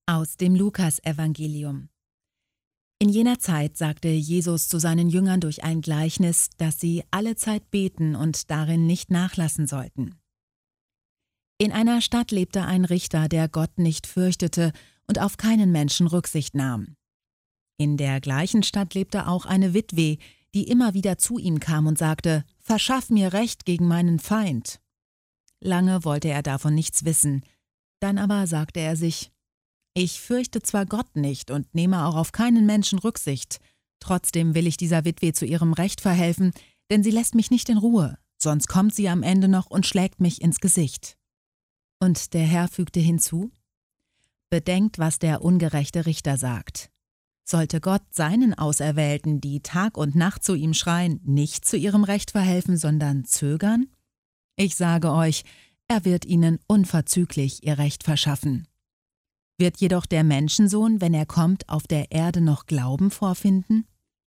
Aus dem Lukasevangelium. In jener Zeit sagte Jesus zu seinen Jüngern durch ein Gleichnis, dass sie allezeit beten und darin nicht nachlassen sollten. In einer Stadt lebte ein Richter, der Gott nicht fürchtete und auf keinen Menschen Rücksicht nahm. In der gleichen Stadt lebte auch eine Witwe, die immer wieder zu ihm kam und sagte: »Verschaff mir Recht gegen meinen Feind.« Lange wollte er davon nichts wissen. Dann aber sagte er sich: »Ich fürchte zwar Gott nicht und nehme auch auf keinen Menschen Rücksicht. Trotzdem will ich dieser Witwe zu ihrem Recht verhelfen, denn sie lässt mich nicht in Ruhe, sonst kommt sie am Ende noch und schlägt mich ins Gesicht.« Und der Herr fügte hinzu: »Bedenkt, was der ungerechte Richter sagt. Sollte Gott seinen Auserwählten, die Tag und Nacht zu ihm schreien, nicht zu ihrem Recht verhelfen, sondern zögern? Ich sage euch, er wird ihnen unverzüglich ihr Recht verschaffen. Wird jedoch der Menschensohn, wenn er kommt, auf der Erde noch Glauben vorfinden?«